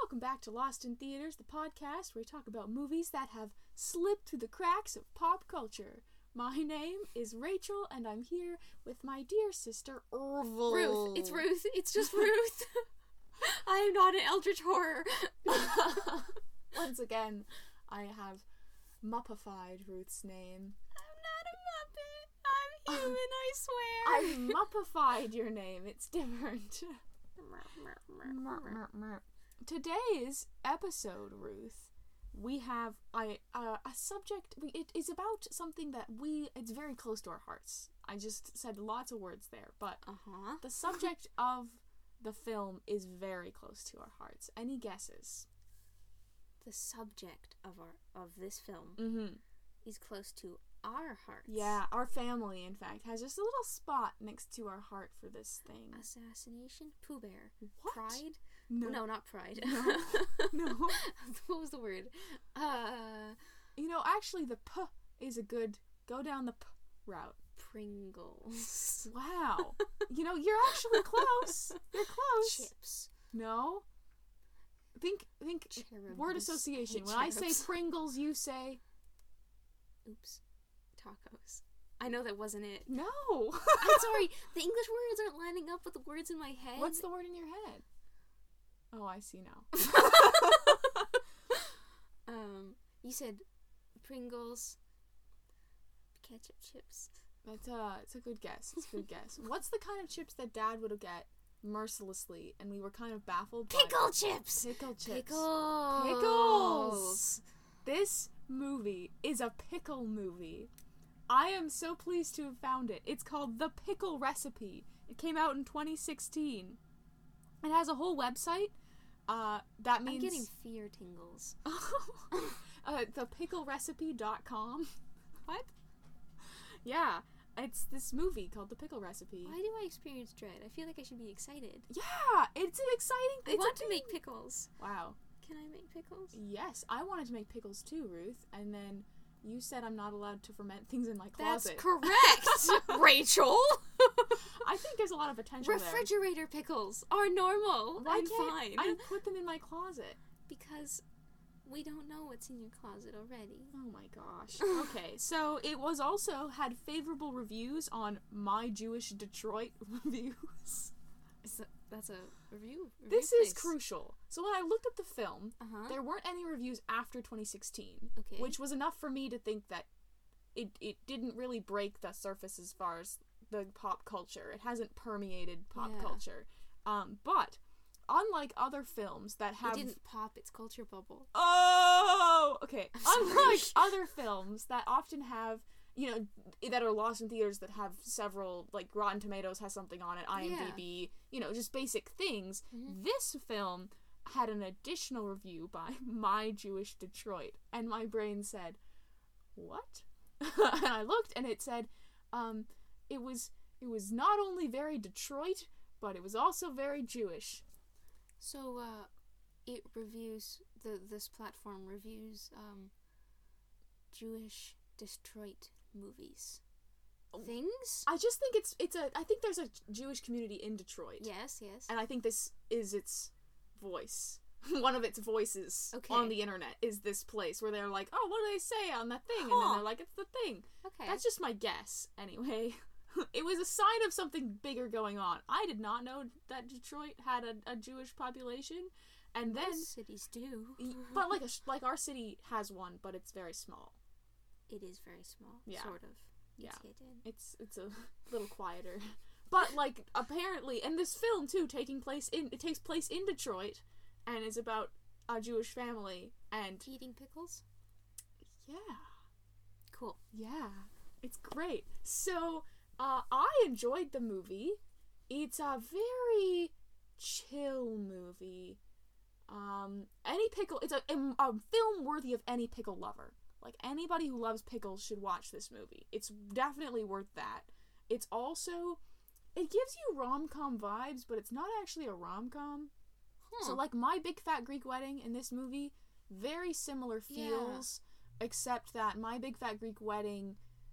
Welcome back to Lost in Theaters, the podcast where we talk about movies that have slipped through the cracks of pop culture. My name is Rachel, and I'm here with my dear sister, Orville. Ruth. It's Ruth. It's just Ruth. I am not an eldritch horror. Once again, I have muppified Ruth's name. I'm not a Muppet. I'm human, I swear. I muppified your name. It's different. Today's episode, Ruth, we have a subject. It is about something that it's very close to our hearts. I just said lots of words there, but the subject of the film is very close to our hearts. Any guesses? The subject of this film is close to our hearts. Yeah, our family, in fact, has just a little spot next to our heart for this thing. Assassination? Pooh Bear. What? Pride? No. No, not pride. No. What was the word? Actually, the P is a good... Go down the P route. Pringles. Wow. You're actually close. You're close. Chips. No. Think Cherubs. word association. When I say Pringles, you say... Oops. Tacos. I know that wasn't it. No. I'm sorry. The English words aren't lining up with the words in my head. What's the word in your head? Oh, I see now. You said Pringles, ketchup chips. It's a good guess. It's a good guess. What's the kind of chips that Dad would get mercilessly, and we were kind of baffled by? Pickle chips! Pickle chips. Pickles! This movie is a pickle movie. I am so pleased to have found it. It's called The Pickle Recipe. It came out in 2016. It has a whole website. That means... I'm getting fear tingles. thepicklerecipe.com. What? Yeah, it's this movie called The Pickle Recipe. Why do I experience dread? I feel like I should be excited. Yeah, it's an exciting thing. I want to make pickles. Wow. Can I make pickles? Yes, I wanted to make pickles too, Ruth, and then you said I'm not allowed to ferment things in my closet. That's correct, Rachel. I think there's a lot of potential Refrigerator pickles are normal. Why I'm can't fine. I put them in my closet? Because we don't know what's in your closet already. Oh my gosh. Okay, so it was also had favorable reviews on My Jewish Detroit Reviews. That's a review. This is crucial. So when I looked at the film, Uh-huh. there weren't any reviews after 2016, Okay. which was enough for me to think that it didn't really break the surface as far as the pop culture. It hasn't permeated pop culture. But unlike other films that have... It didn't pop its culture bubble. Oh! Okay. I'm Unlike sorry. other films that often have, that are lost in theaters that have several, like Rotten Tomatoes has something on it, IMDb, just basic things, this film had an additional review by My Jewish Detroit, and my brain said, what? And I looked, and it said, it was not only very Detroit, but it was also very Jewish. So, it reviews, this platform reviews, Jewish Detroit movies. Things? I just think I think there's a Jewish community in Detroit. Yes. And I think this is its voice. One of its voices Okay. on the internet is this place where they're like, oh, what do they say on that thing? And then they're like, it's the thing. Okay. That's just my guess, anyway. It was a sign of something bigger going on. I did not know that Detroit had a Jewish population, and then Most cities do. but like our city has one, but it's very small. It is very small. Yeah. Sort of. Yeah. It's hidden. It's a little quieter. But apparently, and this film too takes place in Detroit, and is about a Jewish family and Eating pickles? yeah. Cool. Yeah. It's great. So, I enjoyed the movie. It's a very chill movie. It's a film worthy of any pickle lover. Like, anybody who loves pickles should watch this movie. It's definitely worth that. It's also, it gives you rom-com vibes, but it's not actually a rom-com. So, like, My Big Fat Greek Wedding in this movie, very similar feels, except that My Big Fat Greek Wedding,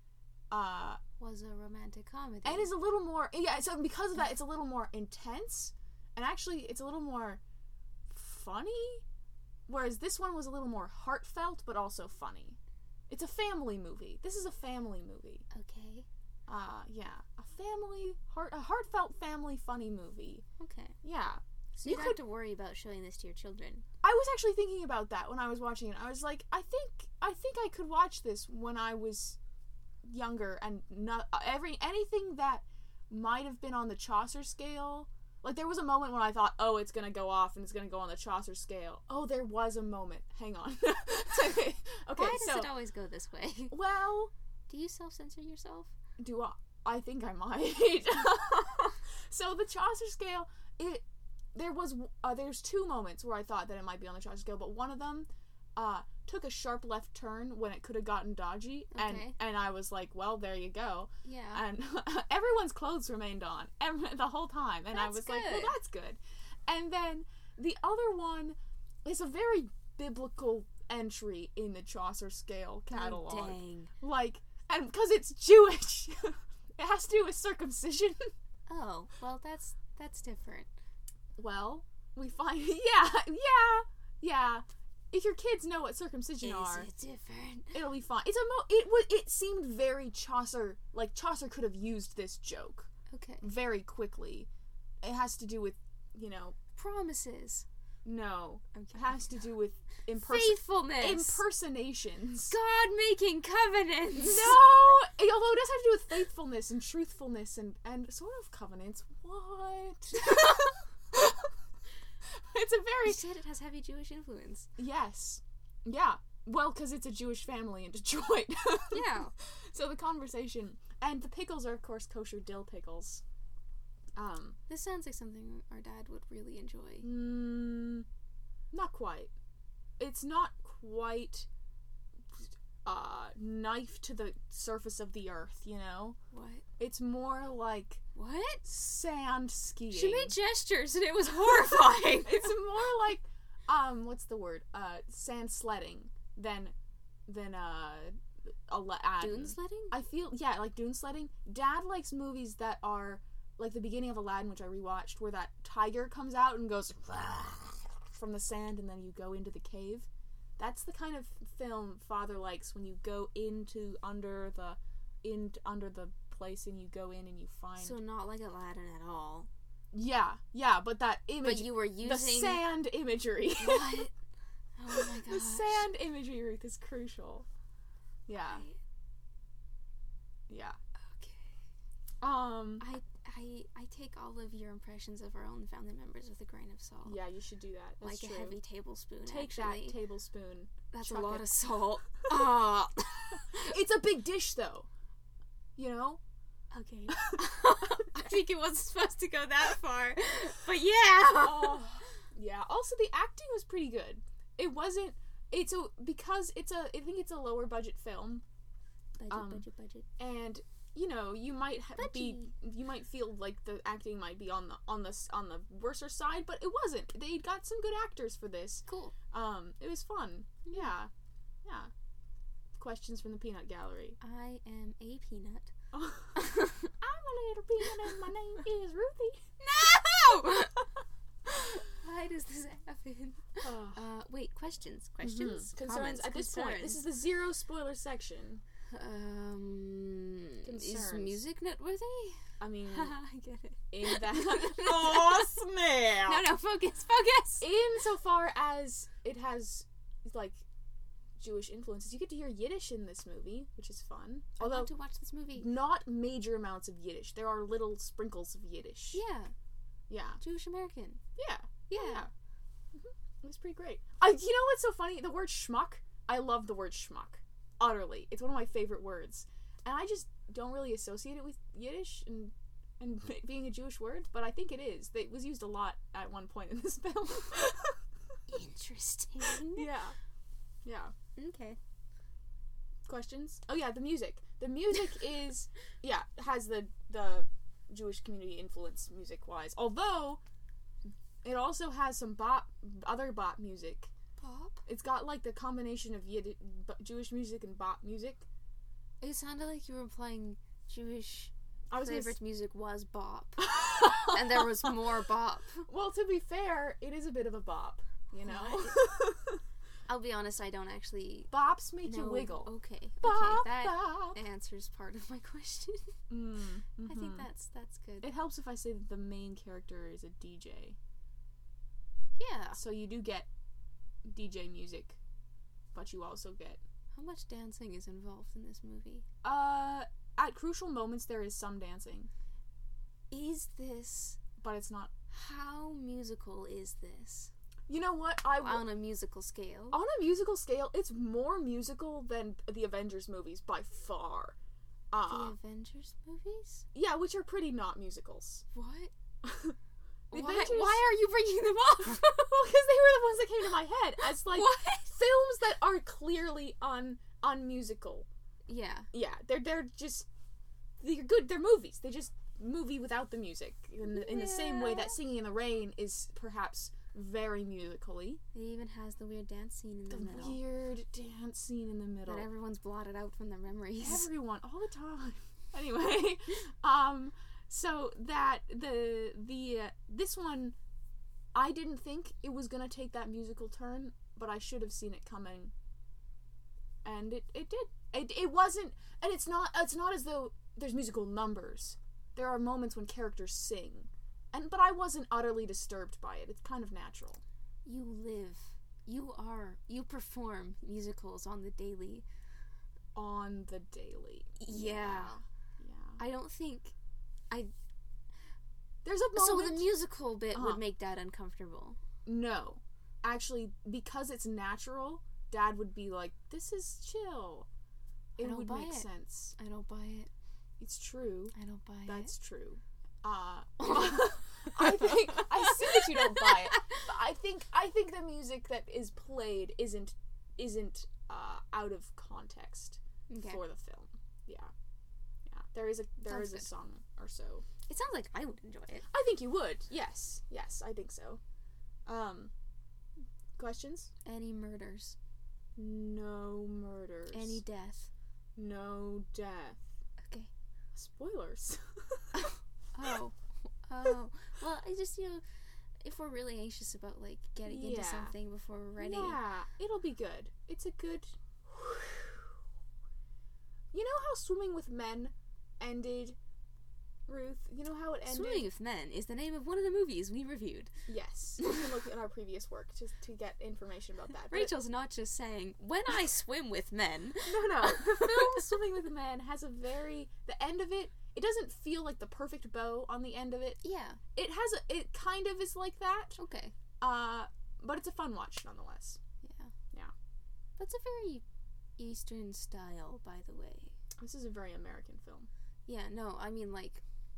was a romantic comedy. and is a little more, so because of that, it's a little more intense, and actually, it's a little more funny, whereas this one was a little more heartfelt but also funny. It's a family movie. This is a family movie. Okay. Yeah, a heartfelt family funny movie. Okay. Yeah. So you don't have to worry about showing this to your children. I was actually thinking about that when I was watching it. I was like, I think I could watch this when I was younger, and not anything that might have been on the Chaucer scale. Like, there was a moment when I thought, oh, it's gonna go off and it's gonna go on the Chaucer scale. Oh, there was a moment. Hang on. Okay. Why does it always go this way? Well, do you self-censor yourself? Do I? I think I might. So the Chaucer scale, there's two moments where I thought that it might be on the Chaucer scale, but one of them took a sharp left turn when it could have gotten dodgy, and I was like, well, there you go. Yeah. And everyone's clothes remained on the whole time, and I was like, well, that's good. And then the other one is a very biblical entry in the Chaucer scale catalog. Oh, dang. Like, and because it's Jewish, it has to do with circumcision. Oh, well, that's different. Well, we find, yeah. If your kids know what circumcision are, is it different? It'll be fine. It seemed very Chaucer, like Chaucer could have used this joke. Okay. Very quickly. It has to do with, promises. No. Okay. It has to do with faithfulness. Impersonations. God making covenants. No! Although it does have to do with faithfulness and truthfulness and sort of covenants. What? It's a very... You said it has heavy Jewish influence. Yes. Yeah. Well, because it's a Jewish family in Detroit. Yeah. So the conversation... And the pickles are, of course, kosher dill pickles. This sounds like something our dad would really enjoy. Not quite. It's not quite knife to the surface of the earth, What? It's more like... What? Sand skiing. She made gestures and it was horrifying. It's more like, what's the word? Sand sledding than dune sledding? I feel, yeah, like dune sledding. Dad likes movies that are like the beginning of Aladdin, which I rewatched, where that tiger comes out and goes from the sand and then you go into the cave. That's the kind of film Father likes, when you go under the place and you go in and you find... So not like Aladdin at all. Yeah, but that image... But you were using... The sand imagery. What? Oh my gosh. The sand imagery, Ruth, is crucial. Yeah. Right. Yeah. Okay. I take all of your impressions of our own family members with a grain of salt. Yeah, you should do that. That's like true. A heavy tablespoon, Take that tablespoon. That's a lot of salt. It's a big dish, though. Okay. I think it wasn't supposed to go that far. But yeah. Yeah. Also, the acting was pretty good. It wasn't... I think it's a lower budget film. Budget. And... you might feel like the acting might be on the worser side, but it wasn't. They got some good actors for this. Cool. It was fun. Yeah. Questions from the Peanut Gallery. I am a peanut. I'm a little peanut and my name is Ruthie. No! Why does this happen? Wait, questions. Concerns. At this point. This is the zero spoiler section. Is music noteworthy? I mean, I get it. In that, oh snap! No, focus. Insofar as it has like Jewish influences, you get to hear Yiddish in this movie, which is fun. Although I want to watch this movie. Not major amounts of Yiddish. There are little sprinkles of Yiddish. Yeah. Jewish American. Yeah. It was pretty great. You know what's so funny? The word schmuck. I love the word schmuck. Utterly. It's one of my favorite words. And I just don't really associate it with Yiddish and being a Jewish word, but I think it is. It was used a lot at one point in this film. Interesting. Yeah. Okay. Questions? Oh yeah, the music. The music is, has the Jewish community influence music-wise. Although, it also has some other bop music. Bop? It's got like the combination of Jewish music and bop music. It sounded like you were playing Jewish favorite music was bop. And there was more bop. Well, to be fair, it is a bit of a bop. you know? I'll be honest, I don't actually... Bops make you wiggle. Okay. Bop, that bop. answers part of my question. Mm-hmm. I think that's good. It helps if I say that the main character is a DJ. Yeah. So you do get DJ music, but you also get... How much dancing is involved in this movie? At crucial moments there is some dancing. Is this... But it's not... How musical is this? You know what? On a musical scale. On a musical scale, it's more musical than the Avengers movies by far. The Avengers movies? Yeah, which are pretty not musicals. What? Why are you bringing them up? Well, because they were the ones that came to my head as like what? films that are clearly unmusical. Yeah. Yeah, they're good. They're movies. They just movie without the music in the same way that Singing in the Rain is perhaps very musically. It even has the weird dance scene in the middle. The weird dance scene in the middle that everyone's blotted out from their memories. Everyone, all the time. Anyway, so that this one, I didn't think it was gonna take that musical turn, but I should have seen it coming, and it did. It wasn't, and it's not as though there's musical numbers. There are moments when characters sing, but I wasn't utterly disturbed by it. It's kind of natural. You perform musicals on the daily. On the daily. Yeah. I don't think there's a moment... So the musical bit would make Dad uncomfortable. No. Actually, because it's natural, Dad would be like, this is chill. It would make sense. I don't buy it. It's true. I don't buy it. That's true. I think I see that you don't buy it. But I think the music that is played isn't out of context for the film. Yeah. There is a song or so. It sounds like I would enjoy it. I think you would. Yes, I think so. Questions? Any murders? No murders. Any death? No death. Okay. Spoilers. Oh. Well, I just, if we're really anxious about, like, getting into something before we're ready. Yeah, it'll be good. It's a good... You know how Swimming with Men ended, Ruth? You know how it ended? Swimming with Men is the name of one of the movies we reviewed. Yes. You can look at our previous work to get information about that. Rachel's not just saying, when I swim with men. No. The film Swimming with Men has the end of it, it doesn't feel like the perfect bow on the end of it. Yeah. It kind of is like that. Okay. But it's a fun watch nonetheless. Yeah. That's a very Eastern style, by the way. This is a very American film. Yeah, no, I mean, like,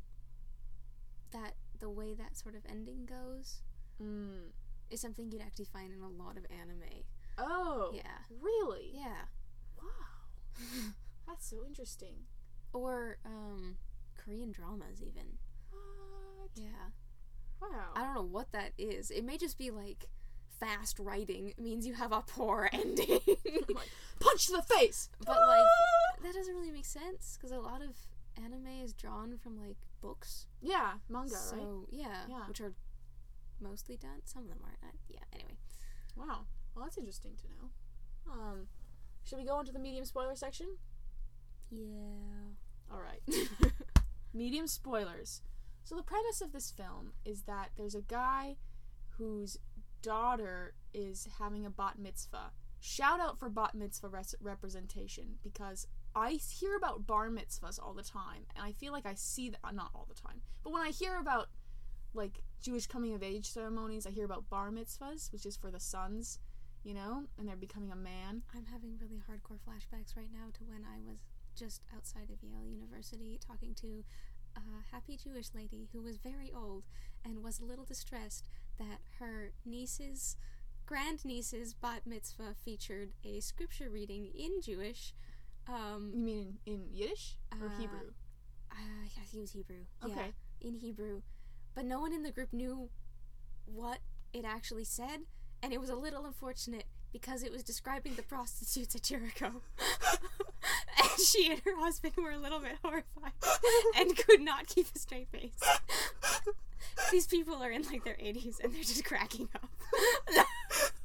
the way that sort of ending goes is something you'd actually find in a lot of anime. Oh. Yeah. Really? Yeah. Wow. That's so interesting. Or, Korean dramas, even. What? Yeah. Wow. I don't know what that is. It may just be, like, fast writing means you have a poor ending. Like, punch to the face! But, like, that doesn't really make sense, because a lot of anime is drawn from, like, books. Yeah, manga, right? So, yeah, which are mostly done. Some of them aren't. Yeah, anyway. Wow. Well, that's interesting to know. Should we go into the medium spoiler section? Yeah. Alright. Medium spoilers. So the premise of this film is that there's a guy whose daughter is having a bat mitzvah. Shout out for bat mitzvah representation, because I hear about bar mitzvahs all the time, and I feel like I see that, not all the time, but when I hear about, like, Jewish coming-of-age ceremonies, I hear about bar mitzvahs, which is for the sons, and they're becoming a man. I'm having really hardcore flashbacks right now to when I was just outside of Yale University talking to a happy Jewish lady who was very old and was a little distressed that her grandniece's bat mitzvah featured a scripture reading in Jewish. You mean in Yiddish or Hebrew? I think it was Hebrew. Okay. Yeah, in Hebrew. But no one in the group knew what it actually said, and it was a little unfortunate because it was describing the prostitutes at Jericho. And she and her husband were a little bit horrified and could not keep a straight face. These people are in, like, their 80s and they're just cracking up.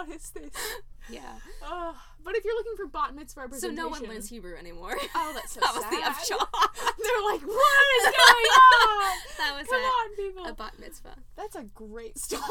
what is this? Yeah. But if you're looking for bat mitzvah representation... So no one learns Hebrew anymore. Oh, that's so that sad. was the upshot. They're like, what is going on? That was Come on, people. a bat mitzvah. That's a great story.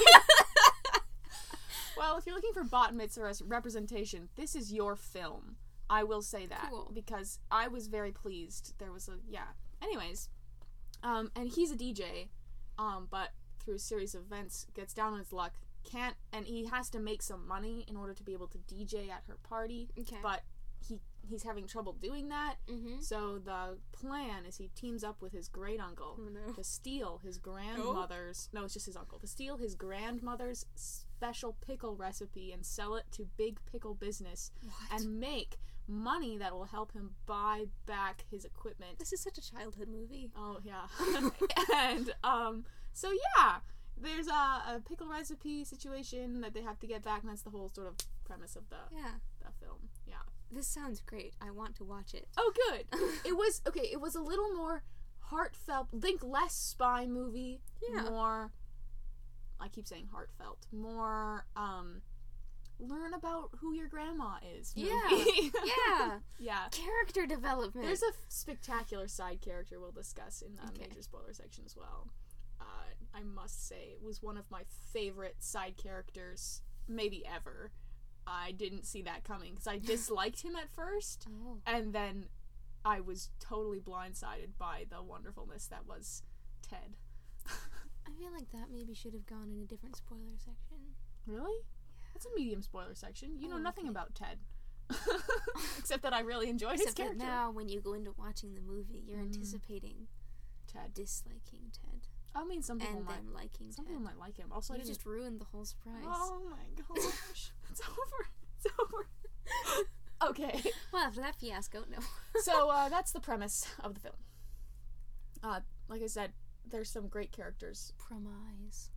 Well, if you're looking for bat mitzvah representation, this is your film. I will say that. Cool. Because I was very pleased. There was Anyways, and he's a DJ, but through a series of events, gets down on his luck, and he has to make some money in order to be able to DJ at her party. Okay. But he's having trouble doing that. Mm-hmm. So the plan is he teams up with his great uncle to steal his grandmother's no, it's just his uncle, to steal his grandmother's special pickle recipe and sell it to Big Pickle Business. What? And make money that will help him buy back his equipment. This is such a childhood movie. Oh yeah. And so yeah, there's a pickle recipe situation that they have to get back, and that's the whole sort of premise of the film. Yeah. This sounds great. I want to watch it. Oh, good. It was a little more heartfelt. Think less spy movie. Yeah. More, I keep saying heartfelt. More, learn about who your grandma is. Movie. Yeah. Yeah. Character development. There's a spectacular side character we'll discuss in the major spoiler section as well. I must say, it was one of my favorite side characters, maybe ever. I didn't see that coming because I disliked him at first, and then I was totally blindsided by the wonderfulness that was Ted. I feel like that maybe should have gone in a different spoiler section. Really? Yeah. That's a medium spoiler section. You know nothing about Ted. Except that I really enjoyed his character. Except that now, when you go into watching the movie, you're anticipating Ted. Disliking Ted. I mean, some people might liking Ted. Some people might like him. Also, you just ruined the whole surprise. Oh my gosh. It's over. It's over. Okay. Well, after that fiasco, no. So, that's the premise of the film. Like I said, there's some great characters. Premise.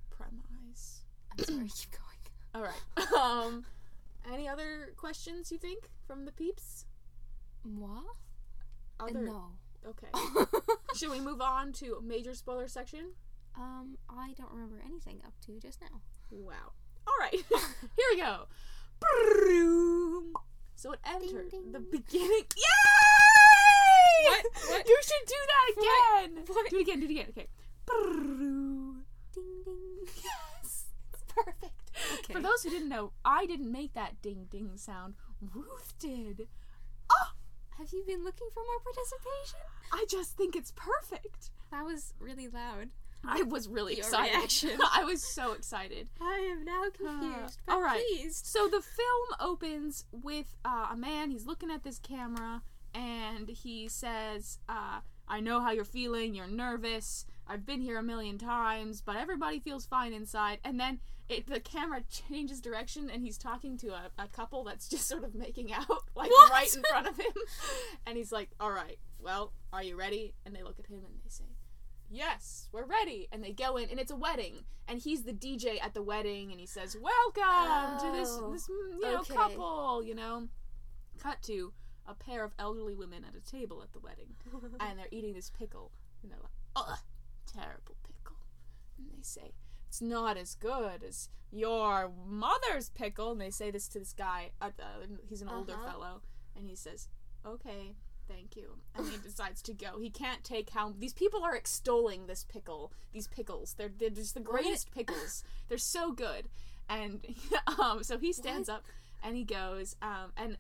I'm sorry, keep going. Alright. Any other questions, you think, from the peeps? Moi? No. Okay. Should we move on to major spoiler section? I don't remember anything up to just now. Wow. Alright. Here we go. So it entered the beginning. Yay! What? You should do that again. What? Do it again. Okay. Ding ding. Yes. It's perfect. Okay. For those who didn't know, I didn't make that ding ding sound. Ruth did. Oh! Have you been looking for more participation? I just think it's perfect. That was really loud. I was really excited. Reaction. I was so excited. I am now confused, but all right. pleased. So the film opens with a man. He's looking at this camera, and he says, I know how you're feeling. You're nervous. I've been here 1,000,000 times, but everybody feels fine inside. And then the camera changes direction, and he's talking to a couple that's just sort of making out, like, what? right in front of him. And he's like, all right, well, are you ready? And they look at him, and they say, yes, we're ready. And they go in, and it's a wedding, and he's the DJ at the wedding, and he says, welcome to this couple, Cut to a pair of elderly women at a table at the wedding, and they're eating this pickle, and they're like, ugh, terrible pickle. And they say, it's not as good as your mother's pickle. And they say this to this guy, he's an older fellow, and he says, okay, thank you. And he decides to go. He can't take how these people are extolling these pickles. They're just the greatest pickles. They're so good. And so he stands up and he goes, and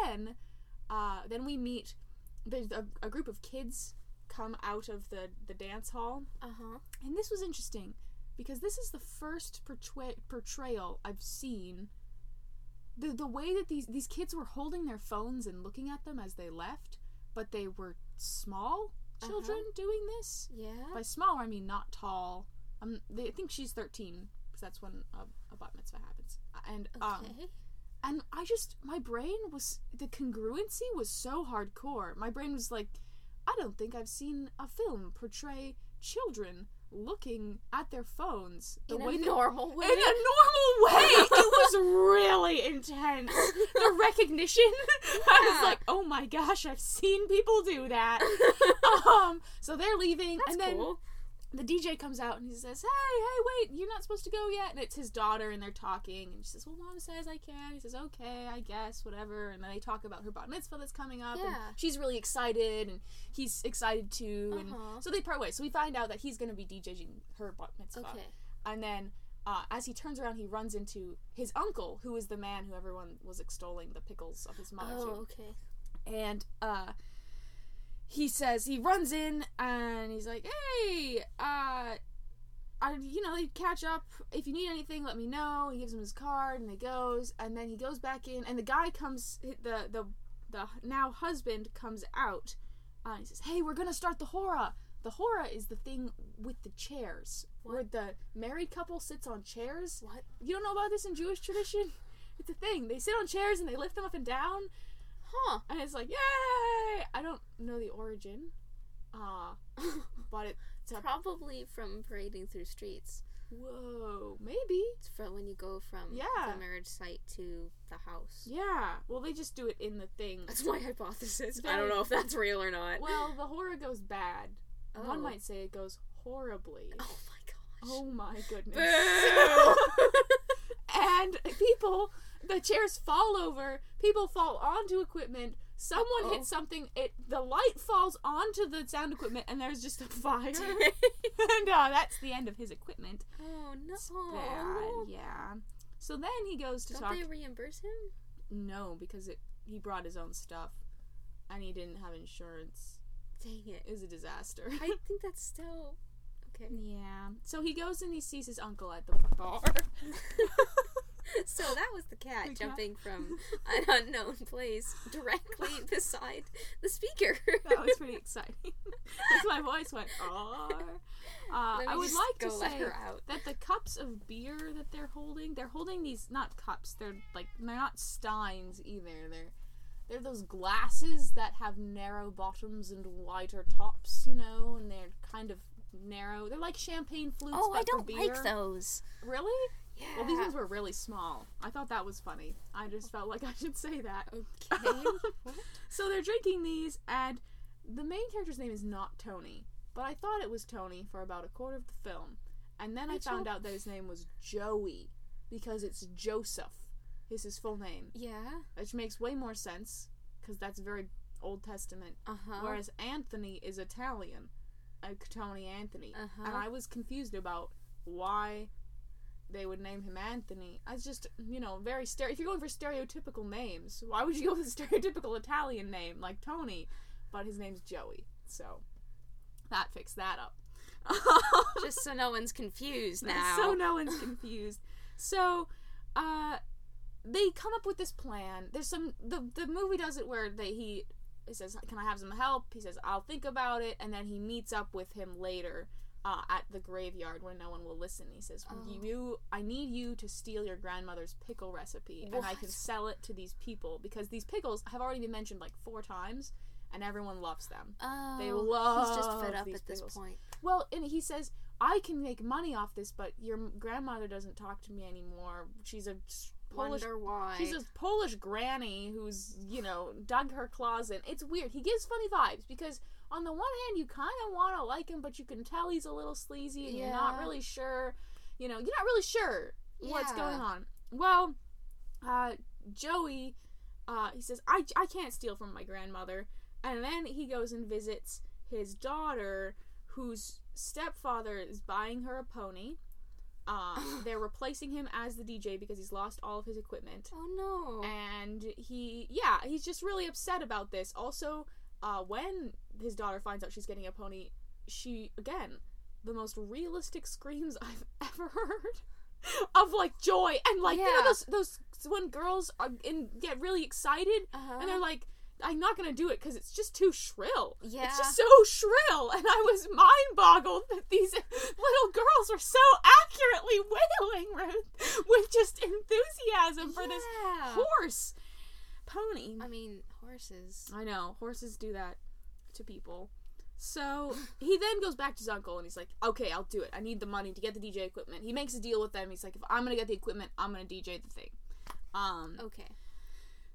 then we meet a group of kids come out of the dance hall. And this was interesting because this is the first portrayal I've seen. The way that these kids were holding their phones and looking at them as they left, but they were small children doing this. Yeah. By small, I mean not tall. I think she's 13 because that's when a bat mitzvah happens. And and my brain the congruency was so hardcore. My brain was like, I don't think I've seen a film portray children looking at their phones in a normal way. It was really intense. The recognition. Yeah. I was like, oh my gosh, I've seen people do that. So they're leaving. That's and then cool. the DJ comes out and he says, hey, wait, you're not supposed to go yet. And it's his daughter, and they're talking, and she says, well, Mom says I can. He says, okay, I guess, whatever. And then they talk about her bat mitzvah that's coming up, and she's really excited, and he's excited too, and so they part ways. So we find out that he's going to be DJing her bat mitzvah. Okay. And then as he turns around, he runs into his uncle, who is the man who everyone was extolling the pickles of his mother to. Okay. And he says, he runs in, and he's like, hey, they catch up. If you need anything, let me know. He gives him his card, and he goes, and then he goes back in, and the guy comes, the now husband comes out, and he says, hey, we're gonna start the hora. The hora is the thing with the chairs, where the married couple sits on chairs. What? You don't know about this in Jewish tradition? It's a thing. They sit on chairs, and they lift them up and down. Huh. And it's like, yay! I don't know the origin. But it's probably from parading through streets. Whoa, maybe. It's from when you go from the marriage site to the house. Yeah. Well, they just do it in the thing. That's my hypothesis. I don't know if that's real or not. Well, the hora goes bad. Oh. One might say it goes horribly. Oh my gosh. Oh my goodness. Boo! And the chairs fall over, people fall onto equipment, someone hits something, the light falls onto the sound equipment, and there's just a fire. And that's the end of his equipment. Oh no. It's bad, yeah. So then he goes to talk. Don't they reimburse him? No, because he brought his own stuff, and he didn't have insurance. Dang it. It was a disaster. I think that's still... Okay. Yeah. So he goes and he sees his uncle at the bar. So that was the cat jumping from an unknown place directly beside the speaker. That was pretty exciting. As my voice went, I would like to say that the cups of beer that they're holding these, not cups, they're not steins either. They're those glasses that have narrow bottoms and wider tops, and they're kind of narrow. They're like champagne flutes, but I don't for beer. Like those. Really? Yeah. Well, these ones were really small. I thought that was funny. I just felt like I should say that. Okay. So they're drinking these, and the main character's name is not Tony, but I thought it was Tony for about a quarter of the film, and then I found out that his name was Joey, because it's Joseph is his full name. Yeah. Which makes way more sense, because that's very Old Testament. Whereas Anthony is Italian. Tony Anthony. And I was confused about why they would name him Anthony. I was just, very if you're going for stereotypical names, why would you go with a stereotypical Italian name like Tony? But his name's Joey, so that fixed that up. Just so no one's confused now. So no one's confused. So, they come up with this plan. There's the movie does it where he says, can I have some help? He says, I'll think about it, and then he meets up with him later at the graveyard where no one will listen. He says, I need you to steal your grandmother's pickle recipe, and I can sell it to these people, because these pickles have already been mentioned 4 times, and everyone loves them. Oh, they love he's just fed up these at pickles. This point. Well, and he says, I can make money off this, but your grandmother doesn't talk to me anymore. She's a Polish, wonder why. She's a Polish granny who's, dug her claws in. It's weird. He gives funny vibes, because on the one hand, you kind of want to like him, but you can tell he's a little sleazy, and you're not really sure, you're not really sure what's going on. Well, Joey, he says, I can't steal from my grandmother, and then he goes and visits his daughter, whose stepfather is buying her a pony. They're replacing him as the DJ because he's lost all of his equipment. Oh no. And he's just really upset about this. Also, when his daughter finds out she's getting a pony, she, again, the most realistic screams I've ever heard of joy and those when girls get really excited and they're like, I'm not gonna do it because it's just too shrill. Yeah. It's just so shrill, and I was mind-boggled that these little girls were so accurately wailing, Ruth, with just enthusiasm for this horse pony. I mean, horses. I know, horses do that to people. So, he then goes back to his uncle, and he's like, okay, I'll do it. I need the money to get the DJ equipment. He makes a deal with them. He's like, if I'm gonna get the equipment, I'm gonna DJ the thing. Okay.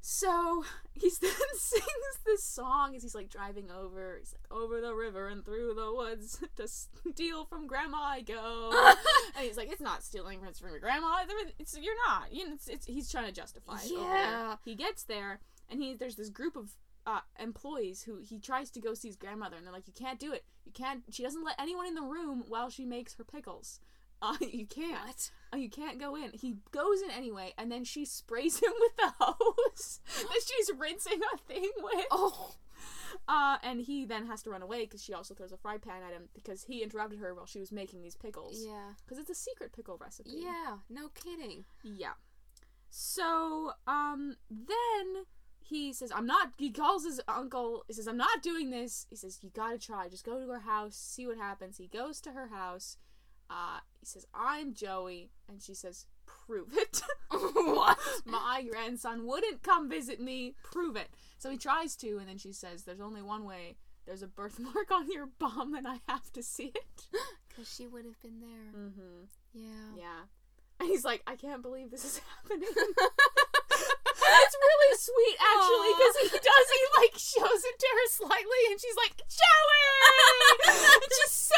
So he then sings this song as he's like driving over. He's like, over the river and through the woods to steal from Grandma I go. And he's like, it's not stealing from your grandma. You're not. He's trying to justify it. Yeah. He gets there and there's this group of employees who he tries to go see his grandmother, and they're like, you can't do it. You can't. She doesn't let anyone in the room while she makes her pickles. You can't. What? You can't go in. He goes in anyway, and then she sprays him with the hose that she's rinsing a thing with. Oh. And he then has to run away because she also throws a fry pan at him because he interrupted her while she was making these pickles. Yeah. Because it's a secret pickle recipe. Yeah, no kidding. Yeah. So, then he says, he calls his uncle, he says, I'm not doing this. He says, you gotta try. Just go to her house, see what happens. He goes to her house. He says, I'm Joey. And she says, prove it. What? My grandson wouldn't come visit me. Prove it. So he tries to, and then she says, there's only one way. There's a birthmark on your bum, and I have to see it. Because she would have been there. Mm-hmm. Yeah. Yeah. And he's like, I can't believe this is happening. It's really sweet, actually, because he like, shows it to her slightly, and she's like, Joey! And she's so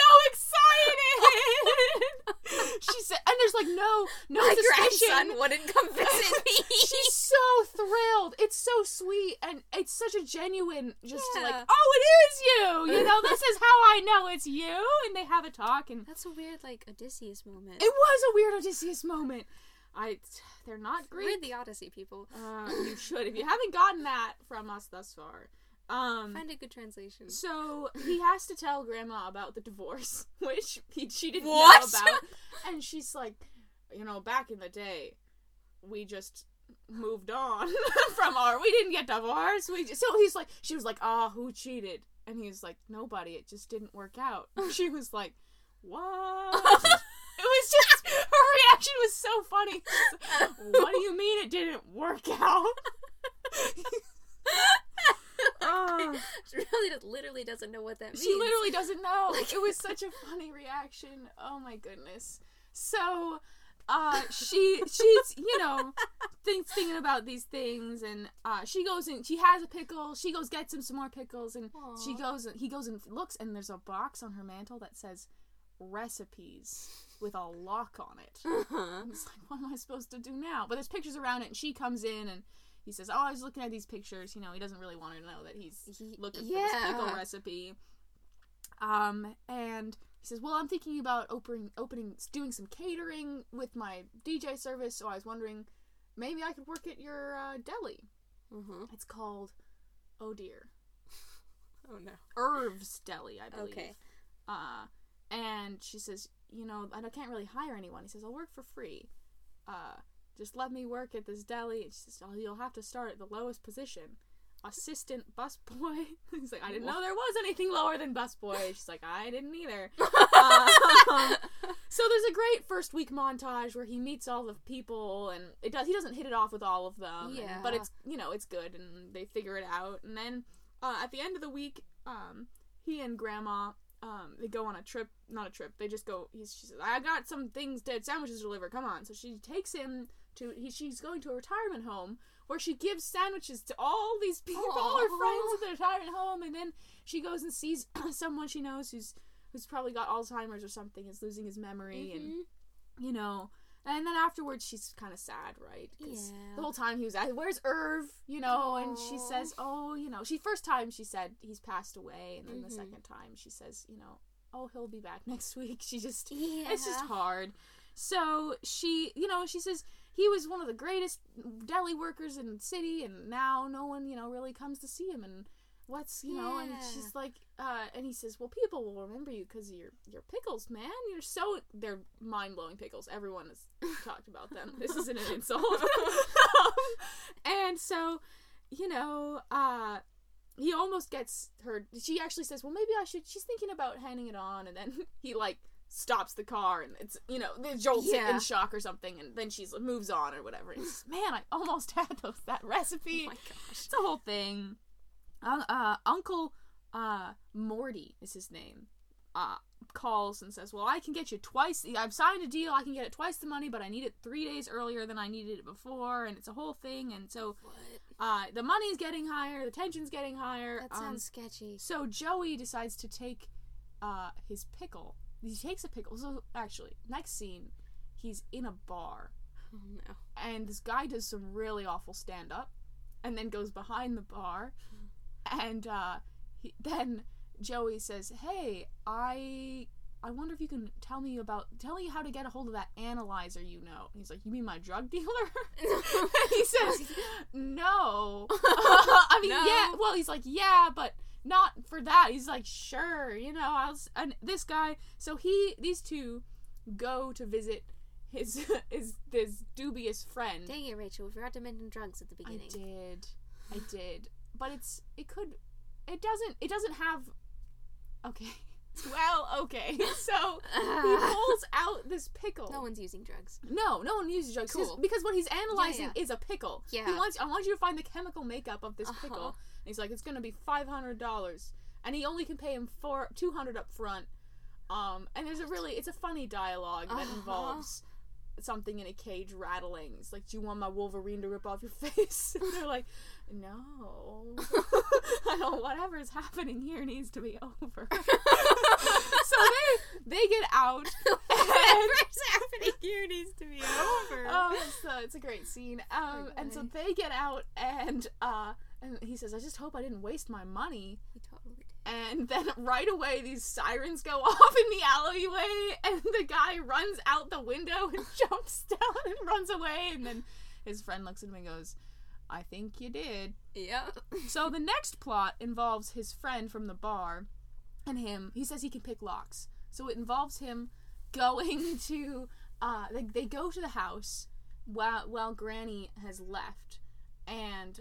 excited! She said, and there's like, no My suspicion. grandson wouldn't come visit me. She's so thrilled. It's so sweet, and it's such a genuine, just Yeah. like, oh, it is you! You know, this is how I know it's you! And they have a talk, and That's a weird, like, Odysseus moment. it was a weird Odysseus moment. They're not Greek. Read the Odyssey, people. You should, if you haven't gotten that from us thus far. Find a good translation. So he has to tell Grandma about the divorce, which she didn't What? know about. And she's like, back in the day, we just moved on we didn't get divorced. She was like, who cheated? And he was like, nobody, it just didn't work out. And she was like, what? It was just, her reaction was so funny. Like, what do you mean it didn't work out? She literally doesn't know what that means. She literally doesn't know. It was such a funny reaction. Oh my goodness. So, she's, thinking about these things, and, she goes and she has a pickle, she goes gets him some more pickles, and Aww. he goes and looks, and there's a box on her mantle that says, recipes with a lock on it. It's like, what am I supposed to do now? But there's pictures around it, and she comes in, and he says, I was looking at these pictures. He doesn't really want her to know that he's looking for this pickle recipe. And he says, well, I'm thinking about doing some catering with my DJ service, so I was wondering, maybe I could work at your deli. Mm-hmm. It's called, oh dear, Oh no. Irv's Deli, I believe. Okay. And she says, I can't really hire anyone. He says, I'll work for free. Just let me work at this deli. And she says, you'll have to start at the lowest position. Assistant busboy. He's like, I didn't know there was anything lower than busboy. She's like, I didn't either. So there's a great first week montage where he meets all the people, and he doesn't hit it off with all of them. Yeah. But it's, it's good, and they figure it out. And then, at the end of the week, he and Grandma, they go on a trip, not a trip, they just go, she says, I got some sandwiches to deliver, come on. So she takes him she's going to a retirement home where she gives sandwiches to all these people, all her friends at the retirement home, and then she goes and sees someone she knows who's probably got Alzheimer's or something, is losing his memory, and, and then afterwards she's kind of sad, right? Because the whole time he was where's Irv? And she says, first time she said he's passed away, and then the second time she says, he'll be back next week. She just, it's just hard. So she says he was one of the greatest deli workers in the city, and now no one, really comes to see him, and what's, and she's like, and he says, well, people will remember you because of your pickles, man. They're mind-blowing pickles. Everyone has talked about them. This isn't an insult. And so, he almost gets her, she actually says, well, maybe she's thinking about handing it on, and then he, stops the car, and it's, it jolts it in shock or something, and then she moves on or whatever, and he says, man, I almost had that recipe. Oh my gosh. It's a whole thing. Uncle Morty is his name. calls and says, well, I can get you twice, I've signed a deal, I can get it twice the money, but I need it 3 days earlier than I needed it before, and it's a whole thing, and so, the money's getting higher, the tension's getting higher. That sounds sketchy. So Joey decides to take, his pickle. He takes a pickle, so, actually, next scene, he's in a bar. Oh, no. And this guy does some really awful stand-up, and then goes behind the bar, and, then Joey says, hey, I wonder if you can tell me how to get a hold of that analyzer you know. And he's like, you mean my drug dealer? And he says, no. I mean, No. yeah, well, he's like, yeah, but not for that. He's like, sure, and this guy, so these two go to visit this dubious friend. Dang it, Rachel, we forgot to mention drugs at the beginning. I did. But it doesn't have, okay. Well, okay. So, he pulls out this pickle. No one's using drugs. No one uses drugs. Cool. Because what he's analyzing is a pickle. Yeah. I want you to find the chemical makeup of this pickle. And he's like, it's gonna be $500. And he only can pay him $200 up front. And it's a funny dialogue that involves something in a cage rattling. It's like, do you want my Wolverine to rip off your face? And they're like, no. I don't, whatever's happening here needs to be over. So they get out. Whatever's happening here needs to be over. It's a great scene. And so they get out, and he says, I just hope I didn't waste my money. He totally did. And then right away, these sirens go off in the alleyway, and the guy runs out the window and jumps down and runs away. And then his friend looks at him and goes, I think you did. Yeah. So the next plot involves his friend from the bar and him. He says he can pick locks. So it involves him going to, they go to the house while Granny has left. And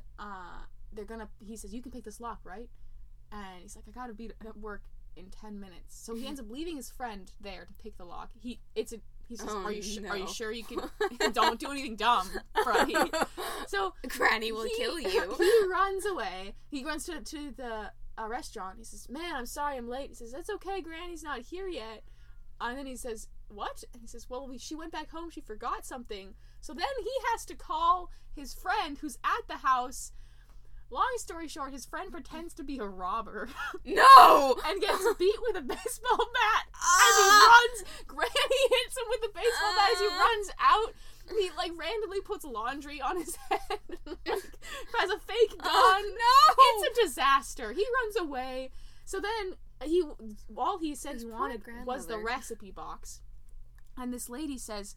he says, you can pick this lock, right? And he's like, I gotta be at work in 10 minutes. So he ends up leaving his friend there to pick the lock. He says, are you sure you can? Don't do anything dumb, Freddy. So Granny will kill you. He runs away. He runs to the restaurant. He says, man, I'm sorry I'm late. He says, that's okay, Granny's not here yet. And then he says, what? And he says, well, she went back home. She forgot something. So then he has to call his friend who's at the house. Long story short, his friend pretends to be a robber. No! And gets beat with a baseball bat as he runs. Granny hits him with the baseball bat as he runs out. He, randomly puts laundry on his head. Has a fake gun. Oh, no! It's a disaster. He runs away. So then, all he said he wanted was the recipe box. And this lady says,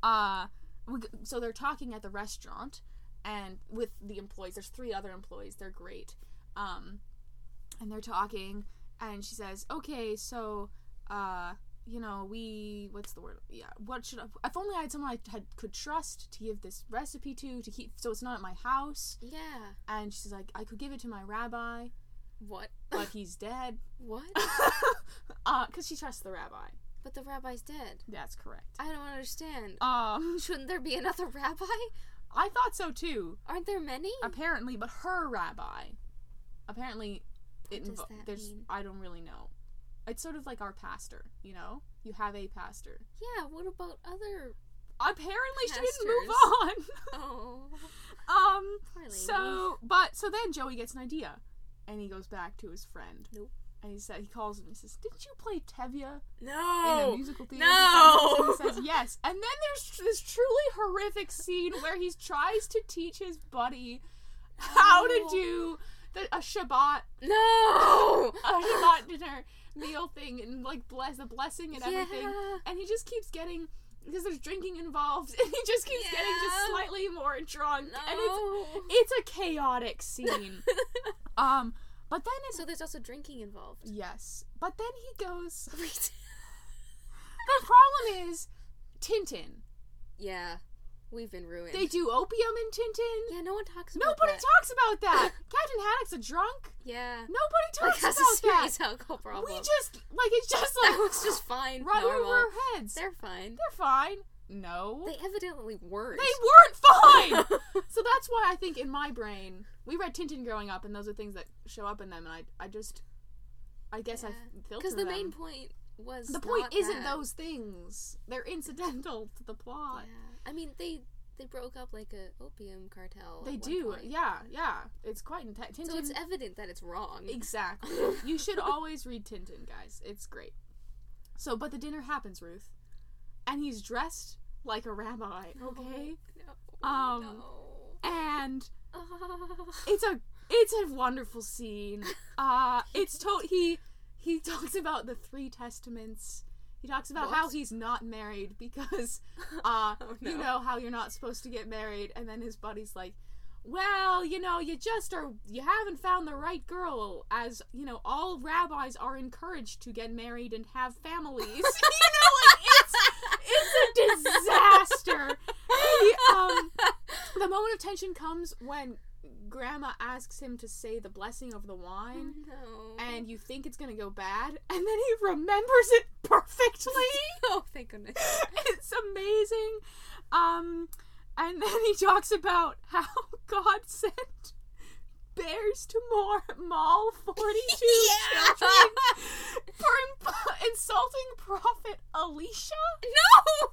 so they're talking at the restaurant. And with the employees, there's 3 other employees. They're great. And they're talking, and she says, okay, so, what's the word? Yeah, if only I had someone I could trust to give this recipe to keep, so it's not at my house. Yeah. And she says, I could give it to my rabbi. What? But he's dead. What? Because she trusts the rabbi. But the rabbi's dead. That's correct. I don't understand. Shouldn't there be another rabbi? I thought so too. Aren't there many? Apparently, but her rabbi. Apparently, what does that mean? I don't really know. It's sort of like our pastor, you know? You have a pastor. Yeah, what about other Apparently pastors? She didn't move on. Oh. So then Joey gets an idea. And he goes back to his friend. Nope. And he calls him. He says, "Didn't you play Tevye No. in a musical theater?" No. And he says, "Yes." And then there's this truly horrific scene where he tries to teach his buddy how to do a Shabbat. No. A Shabbat dinner meal thing and bless the blessing and everything. Yeah. And he just keeps getting, because there's drinking involved, and he just keeps getting just slightly more drunk. No. And it's a chaotic scene. But then so there's also drinking involved. Yes. But then he goes... The problem is Tintin. Yeah. We've been ruined. They do opium in Tintin. Yeah, no one talks about Nobody that. talks about that. Captain Haddock's a drunk. Yeah. Nobody talks has about a serious alcohol problem. We just, it's just that was just fine. Right normal. over our heads. They're fine. They're fine. No. They evidently weren't. They weren't fine! So that's why I think in my brain, we read Tintin growing up, and those are things that show up in them, and I guess I filter them. Because the main point was the point not isn't that. those things. They're incidental to the plot. Yeah. I mean, they broke up like a opium cartel. They at one do. point. Yeah. It's quite intense. So it's evident that it's wrong. Exactly. You should always read Tintin, guys. It's great. So, but the dinner happens, Ruth. And he's dressed like a rabbi, okay? No. And it's a wonderful scene. He talks about the 3 testaments. He talks about how he's not married because you know how you're not supposed to get married, and then his buddy's like, well, you know, you haven't found the right girl, as, you know, all rabbis are encouraged to get married and have families. You know, like, it's a disaster. The moment of tension comes when Grandma asks him to say the blessing of the wine, and you think it's gonna go bad, and then he remembers it perfectly. Oh, thank goodness. It's amazing. And then he talks about how God sent bears to maul 42 children for insulting Prophet Elisha. No!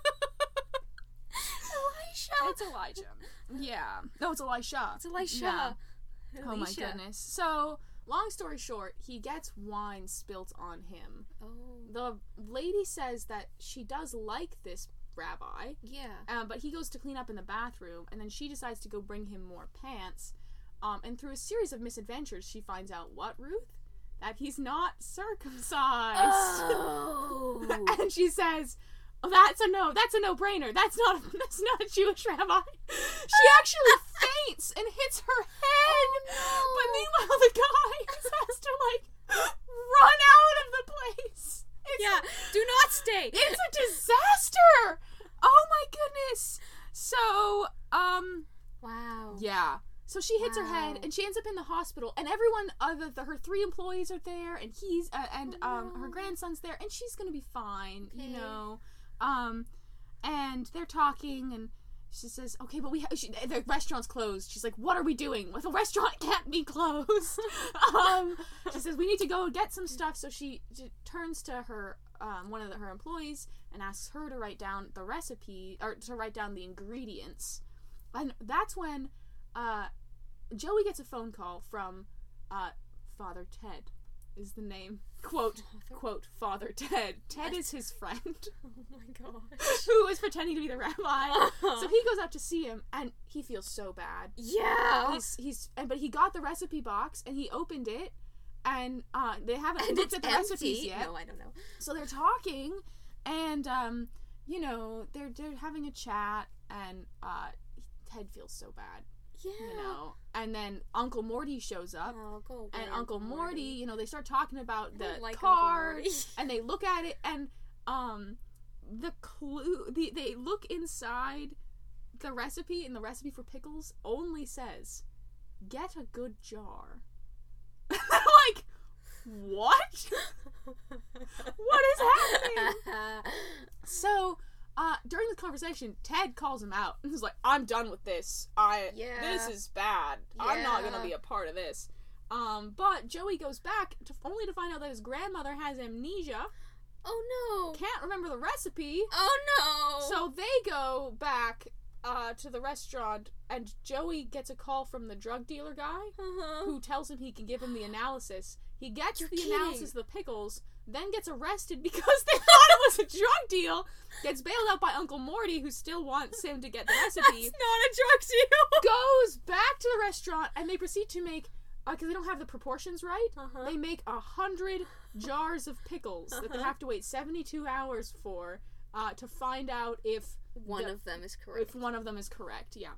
Elisha. It's Elijah. Yeah. No, it's Elisha. It's Elisha. Yeah. Oh my Elisha. goodness. So, long story short, he gets wine spilt on him. Oh. The lady says that she does like this rabbi. Yeah. But he goes to clean up in the bathroom, and then she decides to go bring him more pants. And through a series of misadventures, she finds out what, Ruth? That he's not circumcised. Oh. And she says, oh, that's a no-brainer. That's not a Jewish rabbi. She actually faints and hits her head. Oh, But meanwhile, the guy has to, like, run out of the place. do not stay. It's a disaster. Oh my goodness. So, Wow. yeah. So she hits her head, and she ends up in the hospital, and everyone, her 3 employees are there, and he's, her grandson's there, and she's gonna be fine, you know. And they're talking, and she says, okay, but the restaurant's closed. She's like, what are we doing? Well, the restaurant can't be closed. She says, we need to go get some stuff. So she turns to her, one of her employees, and asks her to write down the recipe, or to write down the ingredients. And that's when, Joey gets a phone call from, Father Ted is the name. Quote, Father Ted. Ted is his friend. Oh my gosh. Who is pretending to be the rabbi. So he goes out to see him, and he feels so bad. Yeah. But he got the recipe box, and he opened it, and they haven't looked at the recipes yet. No, I don't know. So they're talking, and you know, they're having a chat, and Ted feels so bad. Yeah. You know, and then Uncle Morty shows up, Oh, go away, and Uncle Morty, you know, they start talking about the like card, and they look at it, and the clue, they look inside the recipe, and the recipe for pickles only says, "Get a good jar." Like, what? What is happening? So, during the conversation, Ted calls him out and he's like, I'm done with this. This is bad. I'm not gonna be a part of this. But Joey goes back only to find out that his grandmother has amnesia. Oh no. Can't remember the recipe. Oh no. So they go back to the restaurant, and Joey gets a call from the drug dealer guy who tells him he can give him the analysis. He gets analysis of the pickles, then gets arrested because they thought it was a drug deal, gets bailed out by Uncle Morty, who still wants him to get the recipe. It's not a drug deal. Goes back to the restaurant, and they proceed to make, because they don't have the proportions right, they make 100 jars of pickles that they have to wait 72 hours for to find out if one of them is correct. If one of them is correct, yeah.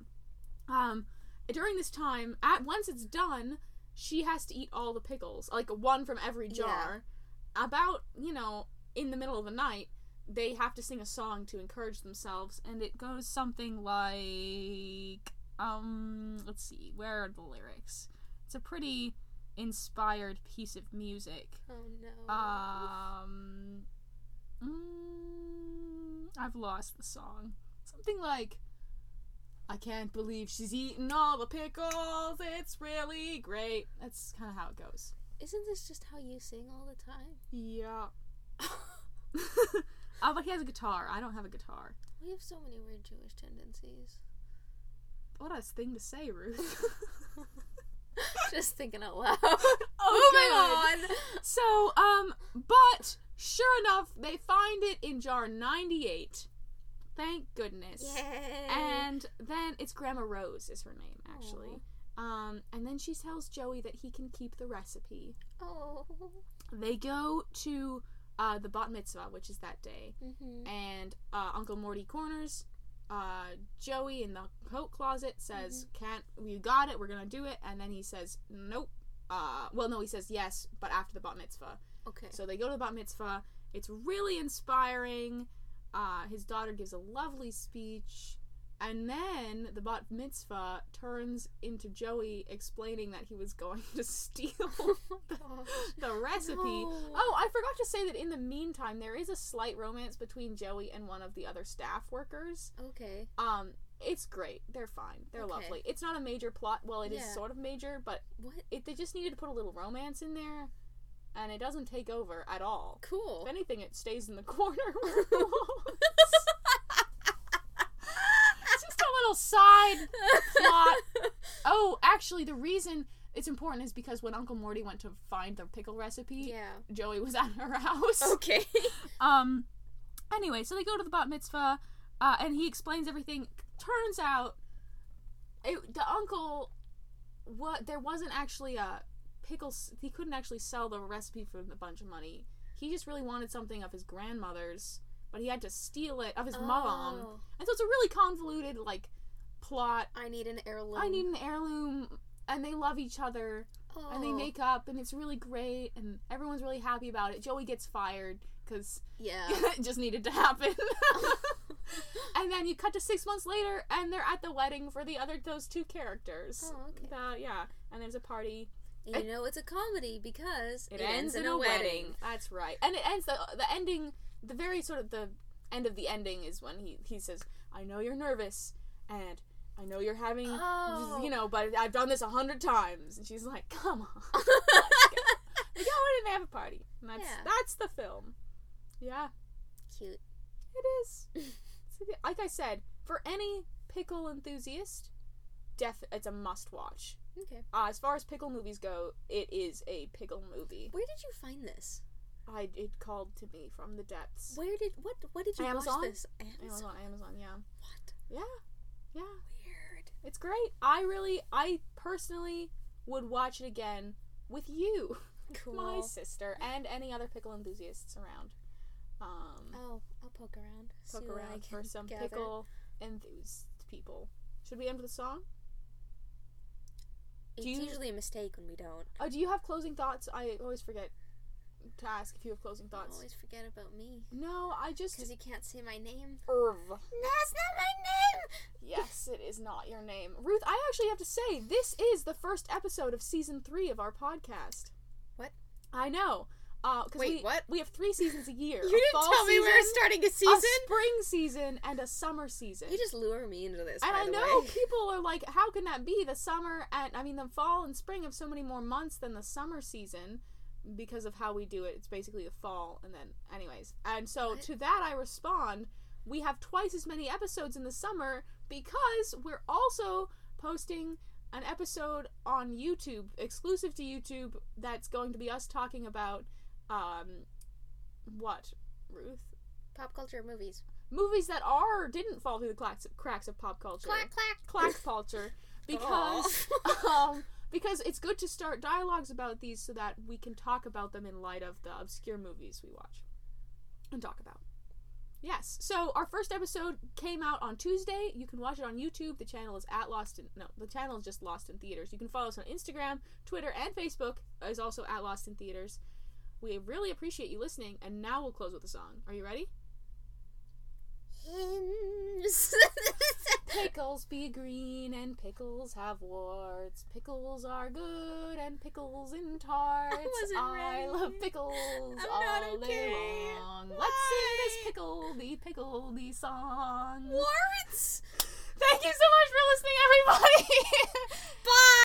During this time, once it's done, she has to eat all the pickles, like one from every jar. Yeah. About, you know, in the middle of the night, they have to sing a song to encourage themselves, and it goes something like, let's see, where are the lyrics? It's a pretty inspired piece of music. Oh no. I've lost the song. Something like, I can't believe she's eating all the pickles, it's really great. That's kind of how it goes. Isn't this just how you sing all the time? Yeah. But he has a guitar. I don't have a guitar. We have so many weird Jewish tendencies. What a thing to say, Ruth. Just thinking out loud. Oh, moving on. So, but sure enough, they find it in jar 98. Thank goodness. Yay. And then it's Grandma Rose is her name, actually. Aww. And then she tells Joey that he can keep the recipe. Oh. They go to the bat mitzvah, which is that day. Mm-hmm. And Uncle Morty corners Joey in the coat closet, says, you got it, we're gonna do it. And then he says, nope. He says yes, but after the bat mitzvah. Okay. So they go to the bat mitzvah. It's really inspiring. His daughter gives a lovely speech. And then the bat mitzvah turns into Joey explaining that he was going to steal the recipe. No. Oh, I forgot to say that in the meantime, there is a slight romance between Joey and one of the other staff workers. Okay. It's great. They're fine. They're Okay. lovely. It's not a major plot. Well, it is Yeah. sort of major, but What? they just needed to put a little romance in there, and it doesn't take over at all. Cool. If anything, it stays in the corner. It's just a little side plot. Oh, actually, the reason it's important is because when Uncle Morty went to find the pickle recipe, Yeah. Joey was at her house. Okay. Anyway, so they go to the bat mitzvah, and he explains everything. Turns out, the uncle, there wasn't actually a pickles. He couldn't actually sell the recipe for a bunch of money. He just really wanted something of his grandmother's, but he had to steal it of his mom. And so it's a really convoluted, plot. I need an heirloom, and they love each other, and they make up, and it's really great, and everyone's really happy about it. Joey gets fired, because it just needed to happen. And then you cut to 6 months later, and they're at the wedding for those two characters. Oh, okay. And there's a party. You know it's a comedy because it ends in a wedding. That's right. And it ends, the ending, the very sort of the end of the ending is when he says, I know you're nervous, and I know you're having, but I've done this 100 times. And she's like, come on. They go in and they have a party. And that's the film. Yeah. Cute. It is. Like I said, for any pickle enthusiast, it's a must-watch. Okay. As far as pickle movies go, it is a pickle movie. Where did you find this? It called to me from the depths. What did you Amazon? watch this? Amazon, yeah. What? Yeah. Weird. It's great. I personally would watch it again with you. Cool. My sister, and any other pickle enthusiasts around. I'll poke around. Poke around for some pickle enthused people. Should we end with a song? It's usually a mistake when we don't. Oh, do you have closing thoughts? I always forget to ask if you have closing thoughts. I always forget about me. No, I just... Because you can't say my name. Irv. That's not my name! Yes, it is not your name. Ruth, I actually have to say, this is the first episode of season 3 of our podcast. What? I know. Wait, what? We have 3 seasons a year. You didn't tell me we were starting a season? A spring season and a summer season. You just lure me into this, and by I the know way. people are like, how can that be? The summer the fall and spring have so many more months than the summer season because of how we do it. It's basically the fall and then anyways. And so to that I respond, we have twice as many episodes in the summer because we're also posting an episode on YouTube, exclusive to YouTube, that's going to be us talking about what, Ruth? Pop culture movies. Movies that didn't fall through the cracks of pop culture. Clack culture. Because because it's good to start dialogues about these so that we can talk about them in light of the obscure movies we watch and talk about. Yes. So our first episode came out on Tuesday. You can watch it on YouTube. The channel is the channel is just Lost in Theaters. You can follow us on Instagram, Twitter, and Facebook. Is also at Lost in Theaters. We really appreciate you listening, and now we'll close with a song. Are you ready? Hymns. Pickles be green and pickles have warts. Pickles are good and pickles in tarts. I love pickles all day long. Let's sing this pickledy song. Warts! Thank you so much for listening, everybody!